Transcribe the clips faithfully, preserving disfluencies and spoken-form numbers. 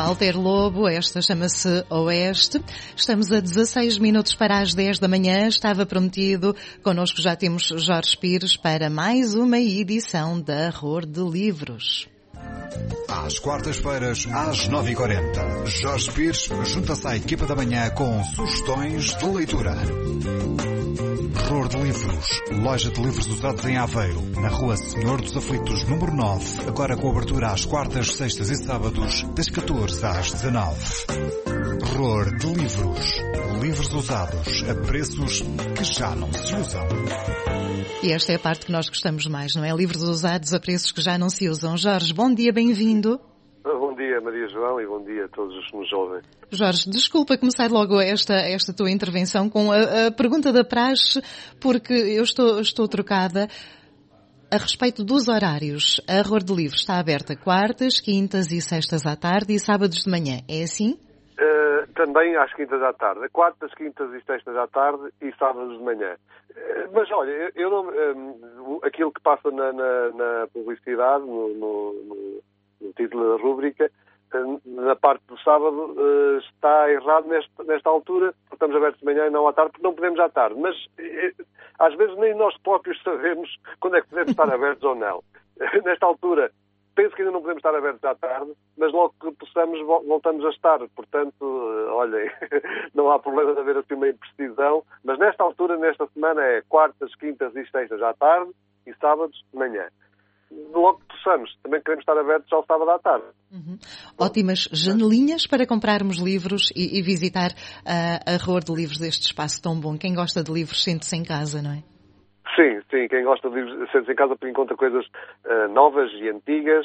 Walter Lobo, esta chama-se Oeste. Estamos a dezasseis minutos para as dez da manhã. Estava prometido, connosco já temos Jorge Pires para mais uma edição da Ror de Livros. Às quartas-feiras, às nove e quarenta, Jorge Pires junta-se à equipa da manhã com sugestões de leitura. Ror de Livros, loja de livros usados em Aveiro, na rua Senhor dos Aflitos, número nove, agora com abertura às quartas, sextas e sábados, das catorze às dezanove. Ror de Livros, livros usados a preços que já não se usam. E esta é a parte que nós gostamos mais, não é? Livros usados a preços que já não se usam. Jorge, bom dia, bem-vindo. Bom dia, Maria João, e bom dia a todos os que nos ouvem. Jorge, desculpa começar logo esta, esta tua intervenção com a, a pergunta da praxe, porque eu estou, estou trocada a respeito dos horários. A Ror de Livros está aberta quartas, quintas e sextas à tarde e sábados de manhã. É assim? Uh, também às quintas à tarde. Quartas, quintas e sextas à tarde e sábados de manhã. Uh, mas olha, eu, eu não, um, aquilo que passa na, na, na publicidade, no, no, no no título da rúbrica, na parte do sábado, está errado nesta, nesta altura, porque estamos abertos de manhã e não à tarde, porque não podemos à tarde. Mas, às vezes, nem nós próprios sabemos quando é que podemos estar abertos ou não. Nesta altura, penso que ainda não podemos estar abertos à tarde, mas logo que possamos, voltamos a estar. Portanto, olhem, não há problema de haver assim uma imprecisão, mas nesta altura, nesta semana, é quartas, quintas e sextas à tarde e sábados de manhã. Logo que possamos, também queremos estar abertos ao sábado à tarde. Uhum. Ótimas janelinhas para comprarmos livros e, e visitar uh, a Ror de Livros deste espaço tão bom. Quem gosta de livros sente-se em casa, não é? Sim, sim, quem gosta de livros sente-se em casa porque encontra coisas uh, novas e antigas.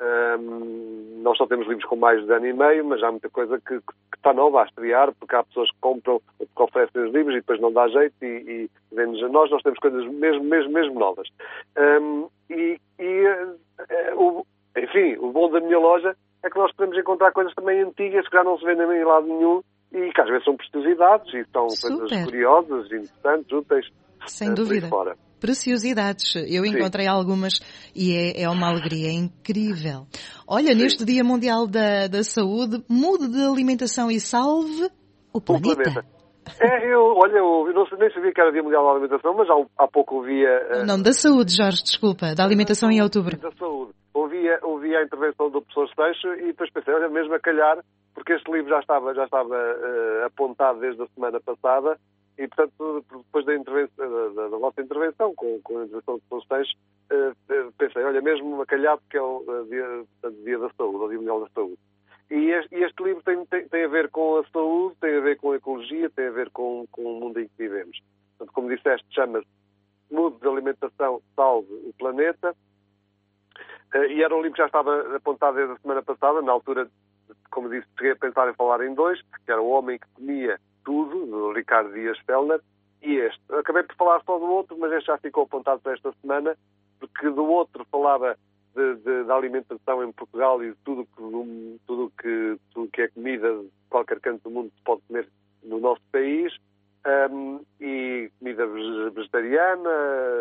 Um, nós só temos livros com mais de ano e meio, mas há muita coisa que, que está nova a estrear, porque há pessoas que compram, que oferecem os livros e depois não dá jeito e, e vêm-nos a nós, nós temos coisas mesmo, mesmo, mesmo novas. Um, e, e uh, uh, o, enfim, o bom da minha loja é que nós podemos encontrar coisas também antigas que já não se vendem em lado nenhum e que às vezes são preciosidades e são Super. coisas curiosas, interessantes, úteis. Sem uh, dúvida. Fora. Preciosidades. Eu Sim. encontrei algumas e é, é uma alegria incrível. Olha, Sim. neste Dia Mundial da, da Saúde, mude de alimentação e salve o planeta. O planeta. É, eu, olha, eu, eu não, nem sabia que era Dia Mundial da Alimentação, mas há, há pouco ouvia... Uh... Não, da saúde, Jorge, desculpa. Da alimentação em outubro. Da saúde. Ouvia, ouvia a intervenção do professor Seixo e depois pensei, olha, mesmo a calhar, porque este livro já estava, já estava uh, apontado desde a semana passada. E, portanto, depois da, intervenção, da, da vossa intervenção, com, com a intervenção do professor Seixo, uh, pensei, olha, mesmo acalhado que é o uh, dia, portanto, dia da Saúde, o Dia Mundial da Saúde. E este, e este livro tem, tem, tem a ver com a saúde, tem a ver com a ecologia, tem a ver com, com o mundo em que vivemos. Portanto, como disseste, chama-se Mude de Alimentação, Salve o Planeta. Uh, e era um livro que já estava apontado desde a semana passada, na altura, como disse, cheguei a pensar em falar em dois, que era O Homem que Comia Tudo, do Ricardo Dias Fellner, e este. Acabei por falar só do outro, mas este já ficou apontado para esta semana, porque do outro falava de, de, da alimentação em Portugal e de tudo que, tudo, que, tudo que é comida de qualquer canto do mundo que se pode comer no nosso país, um, e comida vegetariana,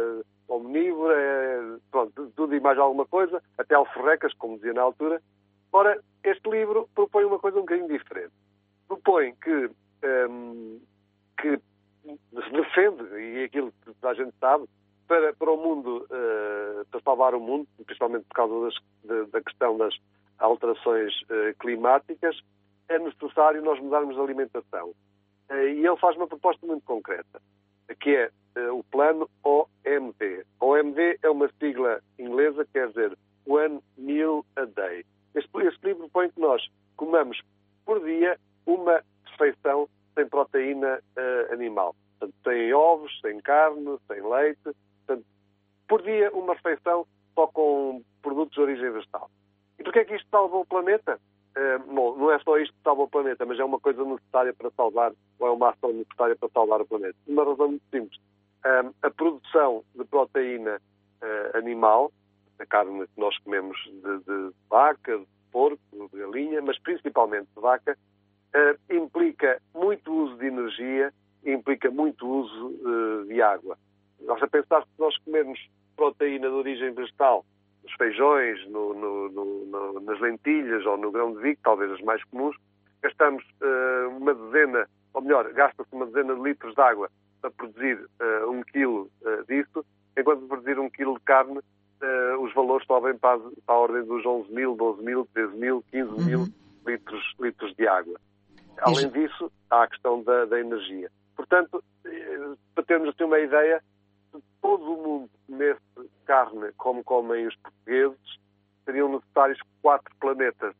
omnívora, pronto, tudo e mais alguma coisa, até alforrecas, como dizia na altura. Ora, este livro propõe uma coisa um bocadinho diferente. Propõe que Um, que se defende, e aquilo que toda a gente sabe, para, para o mundo, uh, para salvar o mundo, principalmente por causa das, de, da questão das alterações uh, climáticas, é necessário nós mudarmos a alimentação. Uh, e ele faz uma proposta muito concreta, que é uh, o plano O M D. O M D é uma sigla inglesa, quer dizer One Meal a Day. Este, este livro propõe que nós comamos por dia uma refeição sem proteína uh, animal. Portanto, sem ovos, sem carne, sem leite. Portanto, por dia, uma refeição só com produtos de origem vegetal. E porquê é que isto salva o planeta? Uh, bom, não é só isto que salva o planeta, mas é uma coisa necessária para salvar, ou é uma ação necessária para salvar o planeta. Uma razão muito simples. Um, a produção de proteína uh, animal, a carne que nós comemos de, de vaca, de porco, de galinha, mas principalmente de vaca, Uh, implica muito uso de energia e implica muito uso uh, de água. Nós a pensar que se nós comermos proteína de origem vegetal nos feijões, no, no, no, no, nas lentilhas ou no grão de bico, talvez as mais comuns. Gastamos uh, uma dezena, ou melhor, gasta-se uma dezena de litros de água para produzir uh, um quilo uh, disso, enquanto para produzir um quilo de carne, uh, os valores sobem para, para a ordem dos onze mil, doze mil, treze mil, quinze mil uhum. litros, litros de água. Além disso, há a questão da, da energia. Portanto, para termos assim uma ideia, se todo o mundo comesse carne como comem os portugueses, seriam necessários quatro planetas.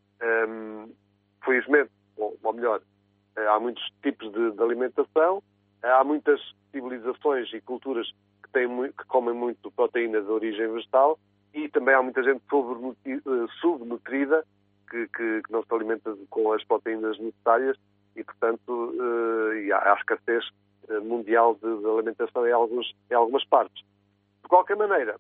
Um, felizmente, ou, ou melhor, há muitos tipos de, de alimentação, há muitas civilizações e culturas que, têm, que comem muito proteína de origem vegetal e também há muita gente subnutrida que, que, que não se alimenta com as proteínas necessárias e, portanto, uh, e há, há escassez mundial de, de alimentação em, alguns, em algumas partes. De qualquer maneira,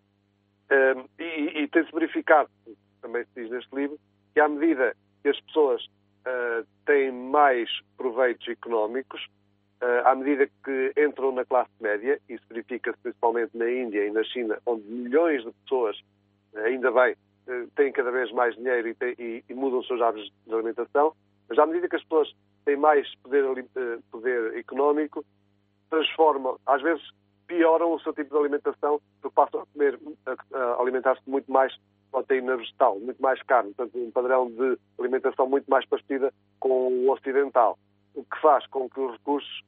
um, e, e tem-se verificado, também se diz neste livro, que à medida que as pessoas uh, têm mais proveitos económicos, uh, à medida que entram na classe média, isso verifica-se principalmente na Índia e na China, onde milhões de pessoas, ainda bem, uh, têm cada vez mais dinheiro e, têm, e, e mudam os seus hábitos de alimentação, mas à medida que as pessoas têm mais poder, uh, poder económico, transformam, às vezes pioram o seu tipo de alimentação, porque passam a comer, a, a alimentar-se muito mais proteína vegetal, muito mais carne, portanto um padrão de alimentação muito mais parecida com o ocidental, o que faz com que os recursos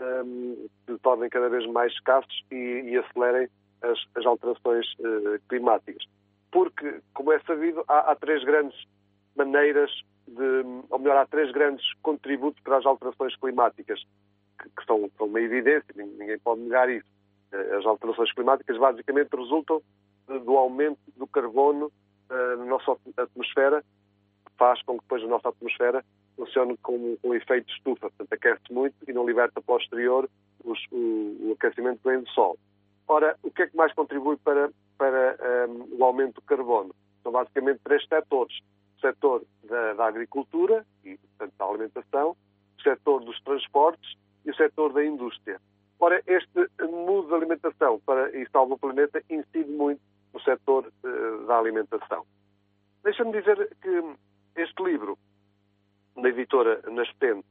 um, se tornem cada vez mais escassos e, e acelerem as, as alterações uh, climáticas. Porque, como é sabido, há, há três grandes maneiras de, ou melhor, há três grandes contributos para as alterações climáticas, que, que são, são uma evidência, ninguém pode negar isso. As alterações climáticas basicamente resultam do aumento do carbono uh, na nossa atmosfera, que faz com que depois a nossa atmosfera funcione como um efeito de estufa, portanto aquece muito e não liberta para o exterior os, o, o aquecimento que vem do Sol. Ora, o que é que mais contribui para, para um, o aumento do carbono? São basicamente três setores. O setor da, da agricultura, e portanto da alimentação, o setor dos transportes e o setor da indústria. Ora, este mundo de alimentação para e salva o planeta incide muito no setor uh, da alimentação. Deixa-me dizer que este livro, da editora Nascente,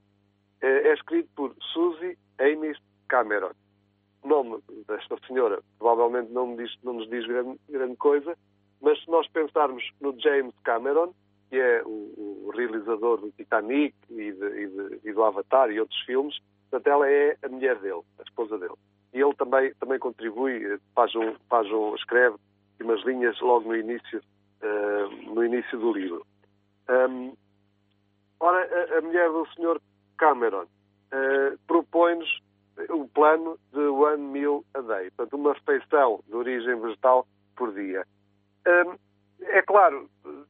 é escrito por Suzy Amis Cameron. O nome desta senhora provavelmente não, me diz, não nos diz grande, grande coisa, mas se nós pensarmos no James Cameron, que é o, o realizador do Titanic e, de, e, de, e do Avatar e outros filmes, portanto ela é a mulher dele, a esposa dele. E ele também, também contribui, faz um, faz um, escreve umas linhas logo no início, uh, no início do livro. Um, ora, a, a mulher do senhor Cameron uh, propõe-nos o plano de one meal a day, portanto uma refeição de origem vegetal por dia. Um, é claro,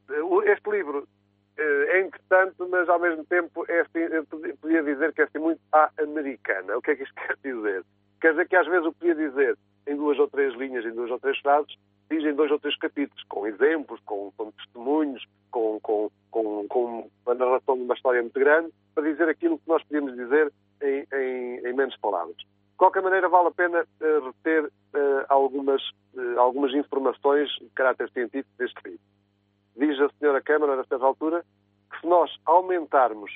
este livro uh, é interessante, mas ao mesmo tempo é assim, eu podia dizer que é assim muito à americana. O que é que isto quer dizer? Quer dizer que às vezes eu podia dizer em duas ou três linhas, em duas ou três frases, diz em dois ou três capítulos, com exemplos, com, com testemunhos, com, com, com, com a narração de uma história muito grande, para dizer aquilo que nós podíamos dizer em, em, em menos palavras. De qualquer maneira, vale a pena uh, reter uh, algumas, uh, algumas informações de caráter científico deste livro. Diz a senhora Cameron, a certa altura, que se nós aumentarmos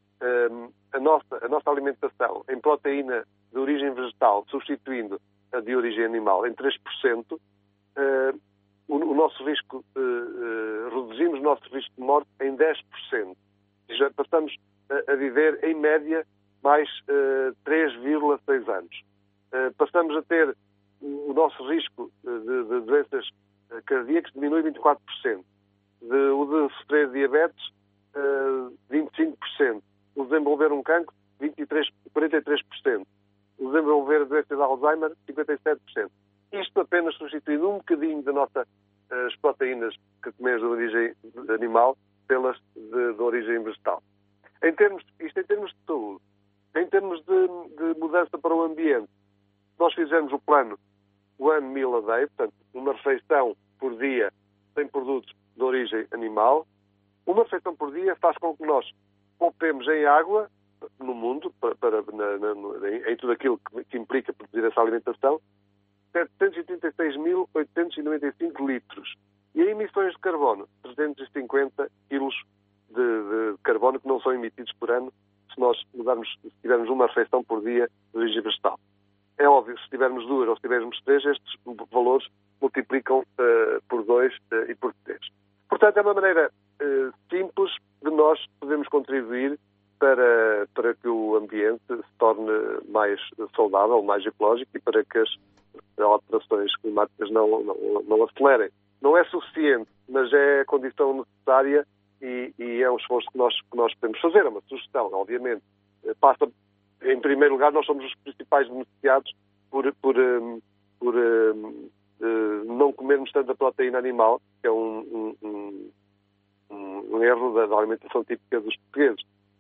uh, a, nossa, a nossa alimentação em proteína de origem vegetal, substituindo a de origem animal, em três por cento, uh, o, o nosso risco, uh, uh, reduzimos o nosso risco de morte em dez por cento. Já passamos a, a viver, em média, mais uh, três vírgula seis anos. Uh, passamos a ter o, o nosso risco de, de doenças cardíacas diminui vinte e quatro por cento. De, o de sofrer diabetes, uh, vinte e cinco por cento. O de desenvolver um cancro, vinte e três, quarenta e três por cento. O de desenvolver a doença de Alzheimer, cinquenta e sete por cento. Isto apenas substituindo um bocadinho das nossas uh, proteínas que comemos de origem animal pelas de, de origem vegetal. Em termos, isto em termos de saúde. Em termos de, de mudança para o ambiente, nós fizemos o plano One Meal a Day, portanto, uma refeição por dia sem produtos de origem animal. Uma refeição por dia faz com que nós poupemos em água no mundo, para, para, na, na, em, em tudo aquilo que, que implica produzir essa alimentação, setecentos e trinta e seis mil oitocentos e noventa e cinco litros. E em emissões de carbono, trezentos e cinquenta quilos de, de carbono que não são emitidos por ano se nós mudarmos, se tivermos uma refeição por dia de origem vegetal. É óbvio, se tivermos duas ou se tivermos três, estes valores multiplicam uh, por dois uh, e por três. Portanto, é uma maneira uh, simples de nós podermos contribuir para, para que o ambiente se torne mais saudável, mais ecológico e para que as alterações climáticas não, não, não acelerem. Não é suficiente, mas é a condição necessária e, e é um esforço que nós, que nós podemos fazer. É uma sugestão, obviamente. Passa, em primeiro lugar, nós somos os principais beneficiados por, por, um, por um, uh, não comermos tanta proteína animal, que é um, um, um, um erro da, da alimentação típica dos portugueses.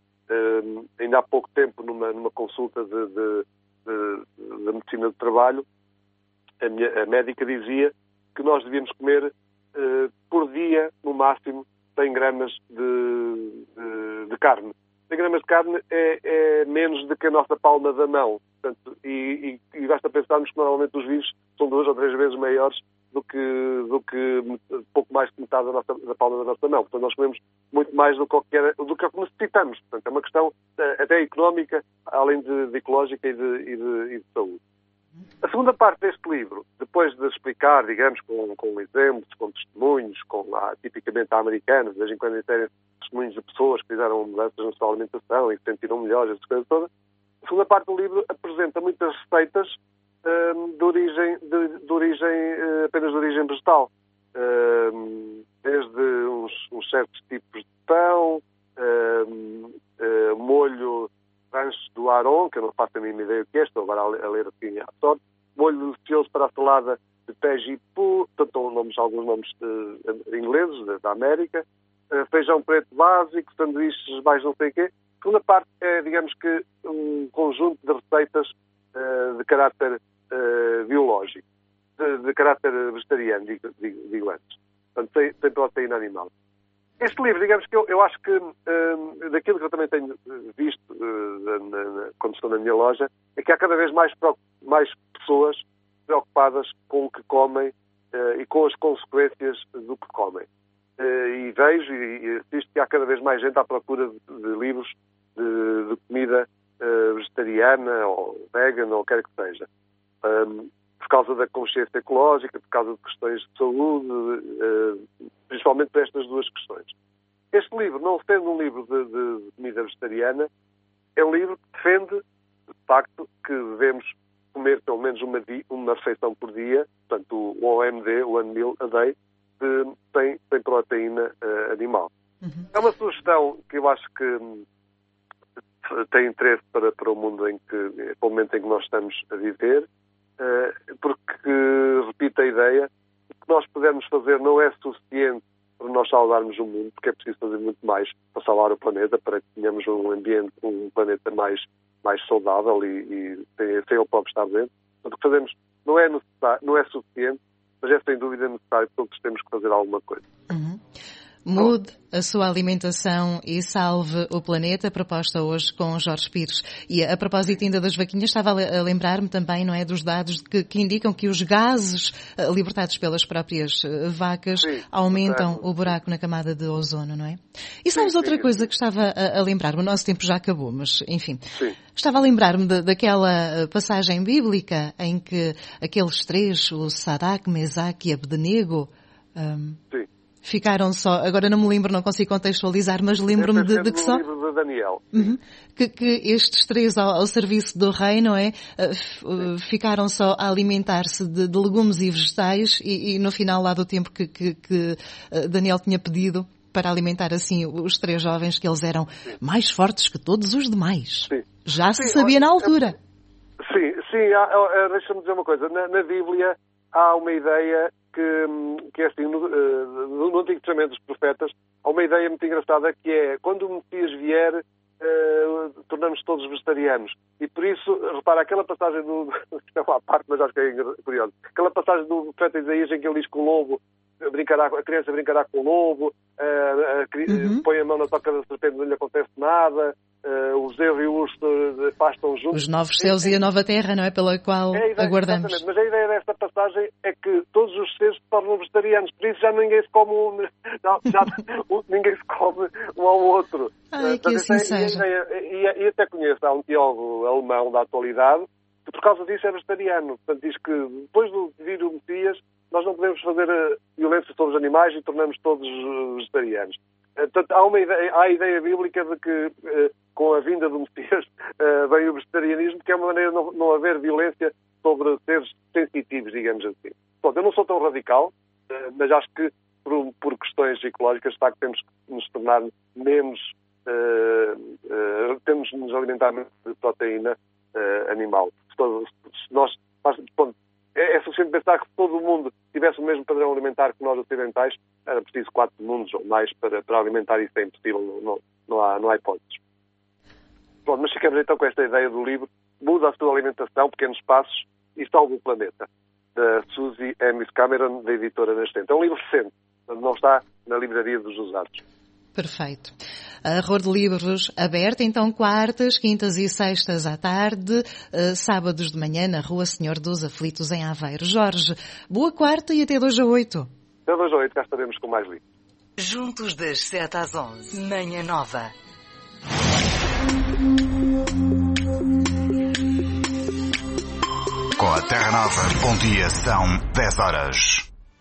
Um, ainda há pouco tempo, numa, numa consulta de, de, de, de medicina de trabalho, a, minha, a médica dizia que nós devíamos comer uh, por dia, no máximo, cem gramas de, de, de carne. cem gramas de carne é, é menos do que a nossa palma da mão. Portanto, e, e, e basta pensarmos que normalmente os vírus são duas ou três vezes maiores do que, do que pouco mais que metade da, nossa, da palma da nossa mão. Portanto, nós comemos muito mais do que, qualquer, do que necessitamos. Portanto, é uma questão até económica, além de, de ecológica e de, e, de, e de saúde. A segunda parte deste livro, depois de explicar, digamos, com, com exemplos, com testemunhos, com a, tipicamente a americana, de vez em quando terem testemunhos de pessoas que fizeram mudanças na sua alimentação e que se sentiram melhores, essas coisas todas, a segunda parte do livro apresenta muitas receitas um, de origem, de, de origem uh, apenas de origem vegetal. Um, desde uns, uns certos tipos de pão, um, uh, molho rancho do Aron, que eu não faço a mínima ideia do que é, estou agora a ler assim à sorte, molho delicioso para a salada de Tejipu, portanto, nomes, alguns nomes de, ingleses, da, da América, uh, feijão preto básico, sanduíches mais não sei o quê. A segunda parte é, digamos que, um conjunto de receitas uh, de caráter uh, biológico, de, de caráter vegetariano, digo, digo, digo antes. Portanto, sem, sem proteína animal. Este livro, digamos que eu, eu acho que, uh, daquilo que eu também tenho visto uh, na, na, quando estou na minha loja, é que há cada vez mais, mais pessoas preocupadas com o que comem uh, e com as consequências do que comem. Uh, e vejo e assisto que há cada vez mais gente à procura de, de livros de, de comida uh, vegetariana ou vegan ou quer que seja. Um, por causa da consciência ecológica, por causa de questões de saúde, uh, principalmente por estas duas questões. Este livro, não sendo um livro de, de comida vegetariana, é um livro que defende, de facto, que devemos comer pelo menos uma, uma refeição por dia, portanto o O M D, One Meal a Day, de, sem, sem proteína uh, animal. Uhum. É uma sugestão que eu acho que um, tem interesse para, para o mundo em que, para o momento em que nós estamos a viver, uh, porque repito a ideia, o que nós pudermos fazer não é suficiente para nós salvarmos o mundo, porque é preciso fazer muito mais para salvar o planeta, para que tenhamos um ambiente, um planeta mais, mais saudável e, e sem, sem ele próprio estar dentro. O que fazemos não é, necessário, não é suficiente, mas é sem dúvida necessário, todos temos que fazer alguma coisa. Uhum. Mude a sua alimentação e salve o planeta, proposta hoje com Jorge Pires. E a propósito ainda das vaquinhas, estava a lembrar-me também, não é, dos dados que, que indicam que os gases libertados pelas próprias vacas sim, aumentam é, o buraco na camada de ozono, não é? E sabes sim, outra sim, coisa sim. que estava a, a lembrar-me, o nosso tempo já acabou, mas enfim, sim. estava a lembrar-me de, daquela passagem bíblica em que aqueles três, o Sadraque, Mesaque e Abdenego, um, sim. ficaram só, agora não me lembro, não consigo contextualizar, mas lembro-me de, de que só... livro de Daniel. Uhum, que, que estes três ao, ao serviço do rei, não é? Uh, ficaram só a alimentar-se de, de legumes e vegetais e, e no final lá do tempo que, que, que Daniel tinha pedido para alimentar assim os três jovens, que eles eram sim. mais fortes que todos os demais. Sim. Já sim, se sabia na altura. Sim, sim, há, deixa-me dizer uma coisa. Na, na Bíblia há uma ideia que, que é assim, no, no, no Antigo Testamento dos Profetas, há uma ideia muito engraçada que é, quando o Messias vier, uh, tornamos todos vegetarianos. E por isso, repara, aquela passagem do... Não há parte, mas acho que é curioso. Aquela passagem do profeta Isaías em que ele diz que o lobo brincará, a criança brincará com o lobo, uh, uh, uhum. põe a mão na toca da serpente e não lhe acontece nada, uh, o bezerro e o urso uh, pastam juntos. Os novos céus é, e a nova terra, não é? Pela qual é ideia, aguardamos. Exatamente, mas a ideia desta passagem é que todos os seres se tornam vegetarianos, por isso já ninguém se come um, não, já, ninguém se come um ao outro. Ai, que assim seja. E, e, e até conheço, há um teólogo alemão da atualidade que por causa disso é vegetariano. Portanto, diz que depois de vir o Messias, nós não podemos fazer violência sobre os animais e tornamos todos vegetarianos. Portanto, há, uma ideia, há a ideia bíblica de que com a vinda do Messias vem o vegetarianismo, que é uma maneira de não, não haver violência sobre seres sensitivos, digamos assim. Bom, eu não sou tão radical, mas acho que por, por questões ecológicas, de facto, temos que nos tornar menos, uh, uh, temos de nos alimentar menos de proteína uh, animal. Se, todo, se nós, bom, é, é suficiente pensar que se todo o mundo tivesse o mesmo padrão alimentar que nós ocidentais, era preciso quatro mundos ou mais para, para alimentar, isso é impossível, não, não, não, há, não há hipóteses. Bom, mas ficamos então com esta ideia do livro, Muda a sua alimentação, Pequenos Passos e Salva o Planeta, da Suzy M. Cameron, da editora Nascente. É um livro recente, não está na livraria dos usados. Perfeito. A Ror de Livros aberta, então, quartas, quintas e sextas à tarde, uh, sábados de manhã na Rua Senhor dos Aflitos, em Aveiro. Jorge, boa quarta e até dois a oito. Até dois a oito, cá estaremos com mais livros. Juntos das sete às onze, Manhã Nova. Com a Terra Nova, bom dia, são dez horas.